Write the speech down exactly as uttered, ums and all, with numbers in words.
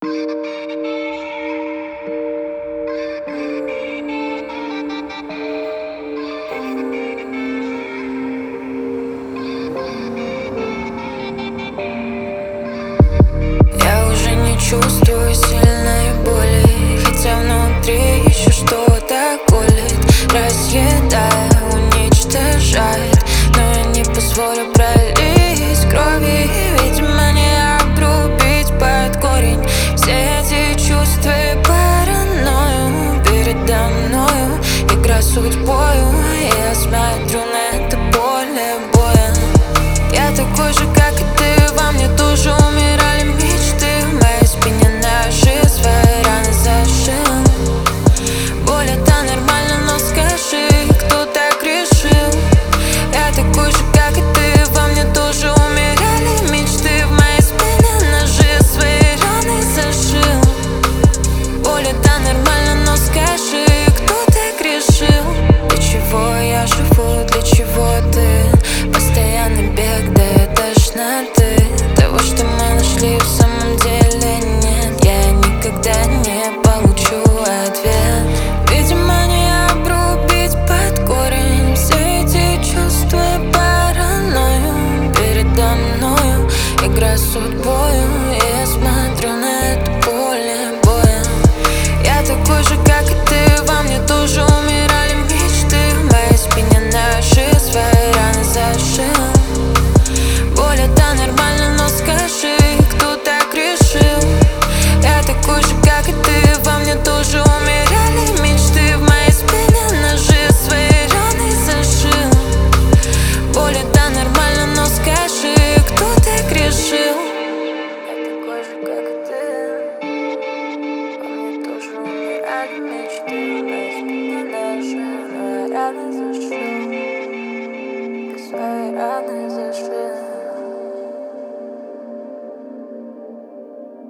Я уже не чувствую сильной боли, хотя внутри еще что-то колет, разъедая, уничтожает. Но я не позволю пролить крови, видимо, не обрубить под корень все эти чувства и паранойю. Передо мною игра судьбою, я смотрю на это поле боя. Я такой же, как и ты, во мне тоже умирали мечты. В моей спине наши свои раны зашил. Боль это нормально, но скажи, кто так решил? Я такой же, как и ты, во мне тоже умирали мечты. В моей спине ножи свои раны зашил. Боль это нормально, но скажи, кто так решил? Для чего я живу, для чего ты? Постоянный бег, да я тошноты. Того, что мы нашли, в самом деле нет. Я никогда не получу ответ. Видимо, не обрубить под корень все эти чувства и паранойю. Передо мною игра судьбою, и я смотрю на это поле боя. Я такой же, как и ты, во мне тоже умирали мечты. В моей спине наши свои раны зашил. Боль это нормально, но скажи, кто так решил? Я такой же, как и ты, во мне тоже умирали мечты. В моей спине ножи свои раны зашил. Боль это нормально, но скажи, кто так решил? Я такой же, как и ты, во мне тоже умирали мечты. В моей спине ножи свои раны зашил. Ты свои раны